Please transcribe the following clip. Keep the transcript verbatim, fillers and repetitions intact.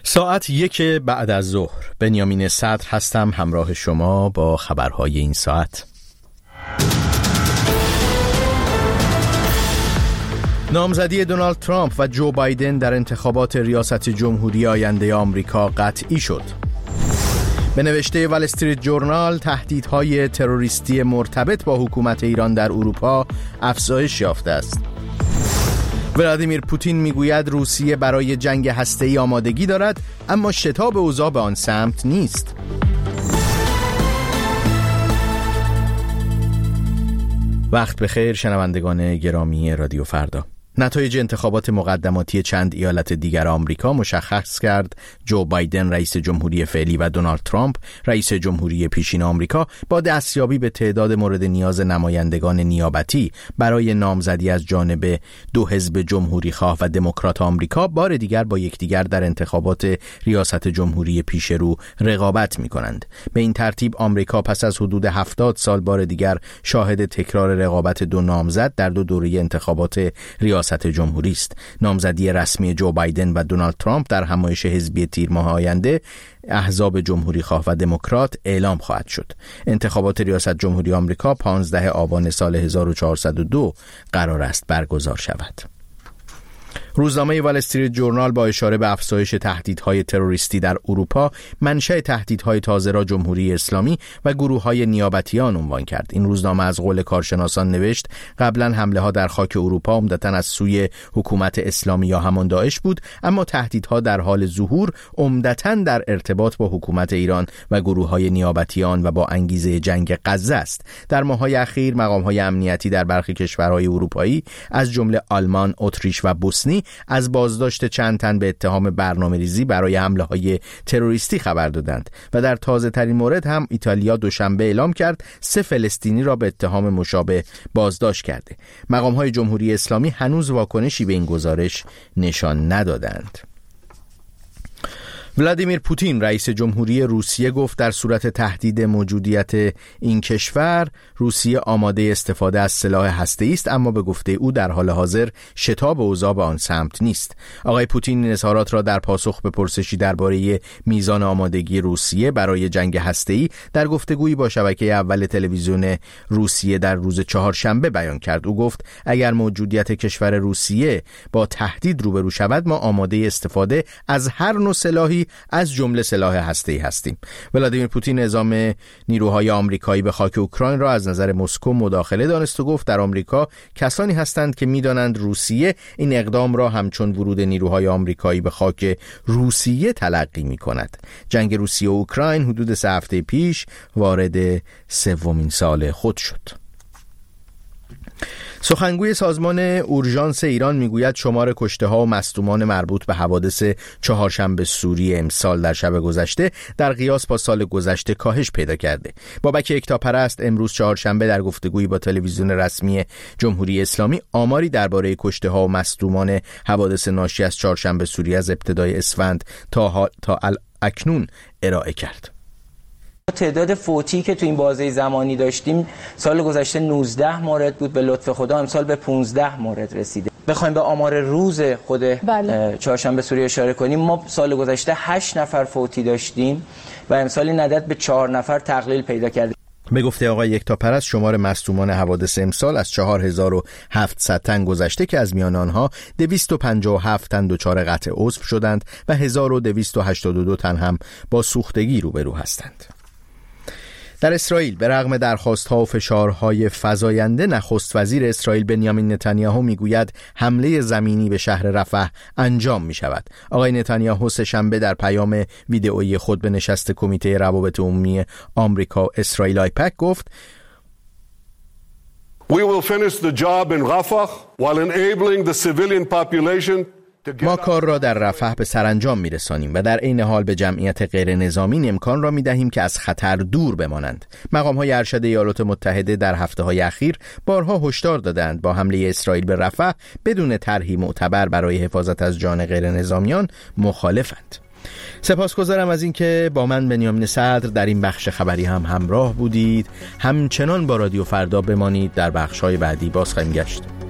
ساعت یک بعد از ظهر بنیامین صدر هستم همراه شما با خبرهای این ساعت. نامزدی دونالد ترامپ و جو بایدن در انتخابات ریاست جمهوری آینده آمریکا قطعی شد. به نوشته وال استریت جورنال تهدیدهای تروریستی مرتبط با حکومت ایران در اروپا افزایش یافته است. ولادیمیر پوتین میگوید روسیه برای جنگ هسته‌ای آمادگی دارد، اما شتاب اوضاع به آن سمت نیست. وقت بخیر شنوندگان گرامی رادیو فردا. نتایج انتخابات مقدماتی چند ایالت دیگر آمریکا مشخص کرد جو بایدن رئیس جمهوری فعلی و دونالد ترامپ رئیس جمهوری پیشین آمریکا با دستیابی به تعداد مورد نیاز نمایندگان نیابتی برای نامزدی از جانب دو حزب جمهوری خواه و دموکرات آمریکا بار دیگر با یکدیگر در انتخابات ریاست جمهوری پیش رو رقابت می‌کنند. به این ترتیب آمریکا پس از حدود هفتاد سال بار دیگر شاهد تکرار رقابت دو نامزد در دو دوره انتخابات ریاست ریاست جمهوری است. نامزدی رسمی جو بایدن و دونالد ترامپ در همایش حزبی تیر ماه آینده احزاب جمهوری خواه و دموکرات اعلام خواهد شد. انتخابات ریاست جمهوری آمریکا پانزدهم آبان سال هزار و چهارصد و دو قرار است برگزار شود. روزنامه وال استریت جورنال با اشاره به افزایش تهدیدهای تروریستی در اروپا منشأ تهدیدهای تازه را جمهوری اسلامی و گروه‌های نیابتیان عنوان کرد. این روزنامه از قول کارشناسان نوشت قبلا حمله‌ها در خاک اروپا عمدتاً از سوی حکومت اسلامی یا همان داعش بود، اما تهدیدها در حال ظهور عمدتاً در ارتباط با حکومت ایران و گروه‌های نیابتیان و با انگیزه جنگ غزه است. در ماه‌های اخیر مقام‌های امنیتی در برخی کشورهای اروپایی از جمله آلمان، اتریش و بوسنی از بازداشت چند تن به اتهام برنامه‌ریزی برای حمله‌های تروریستی خبر دادند و در تازه‌ترین مورد هم ایتالیا دوشنبه اعلام کرد سه فلسطینی را به اتهام مشابه بازداشت کرده. مقام‌های جمهوری اسلامی هنوز واکنشی به این گزارش نشان ندادند. ولادیمیر پوتین رئیس جمهوری روسیه گفت در صورت تهدید موجودیت این کشور روسیه آماده استفاده از سلاح هسته‌ای است، اما به گفته او در حال حاضر شتاب اوضاع به آن سمت نیست. آقای پوتین این اظهارات را در پاسخ به پرسشی درباره میزان آمادگی روسیه برای جنگ هسته‌ای در گفتگویی با شبکه اول تلویزیون روسیه در روز چهارشنبه بیان کرد. او گفت اگر موجودیت کشور روسیه با تهدید روبرو شود ما آماده استفاده از هر نوع سلاحی از جمله سلاح هسته‌ای هستیم. ولادیمیر پوتین اعزام نیروهای آمریکایی به خاک اوکراین را از نظر مسکو مداخله دانست و گفت در آمریکا کسانی هستند که می‌دانند روسیه این اقدام را همچون ورود نیروهای آمریکایی به خاک روسیه تلقی می‌کند. جنگ روسیه و اوکراین حدود سه هفته پیش وارد سومین سال خود شد. سخنگوی سازمان اورژانس ایران میگوید شمار کشته‌ها و مصدومان مربوط به حوادث چهارشنبه سوری امسال در شب گذشته در قیاس با سال گذشته کاهش پیدا کرده. بابک یکتاپرست امروز چهارشنبه در گفتگویی با تلویزیون رسمی جمهوری اسلامی آماری درباره کشته‌ها و مصدومان حوادث ناشی از چهارشنبه سوری از ابتدای اسفند تا تا اکنون ارائه کرد. تعداد فوتی که تو این بازه زمانی داشتیم سال گذشته نوزده مورد بود، به لطف خدا امسال به پانزده مورد رسیده. بخوایم به آمار روز خود بله. چهارشنبه سوری اشاره کنیم، ما سال گذشته هشت نفر فوتی داشتیم و امسال این عدد به چهار نفر تقلیل پیدا کرده. به گفته آقای یکتاپرست شمار مصدومان حوادث امسال از چهار هزار و هفتصد تن گذشته که از میان آنها دویست و پنجاه و هفت تن دچار قطع عضو شدند و هزار و دویست و هشتاد و دو تن هم با سوختگی روبرو هستند. در اسرائیل به رغم درخواست‌ها و فشارهای فزاینده نخست وزیر اسرائیل بنیامین نتانیاهو میگوید حمله زمینی به شهر رفح انجام می‌شود. آقای نتانیاهو سه‌شنبه در پیام ویدئویی خود به نشست کمیته روابط عمومی آمریکا اسرائیل آیپک گفت We will finish the job in Rafah while enabling the civilian population. ما کار را در رفح به سرانجام میرسانیم و در عین حال به جمعیت غیر نظامی امکان را میدهیم که از خطر دور بمانند. مقام‌های ارشد ایالات متحده در هفته‌های اخیر بارها هشدار دادند با حمله اسرائیل به رفح بدون طرحی معتبر برای حفاظت از جان غیر نظامیان مخالفند. سپاسگزارم از اینکه با من بنیامین صدر در این بخش خبری هم همراه بودید. همچنان با رادیو فردا بمانید، در بخش‌های بعدی باز خواهیم گشت.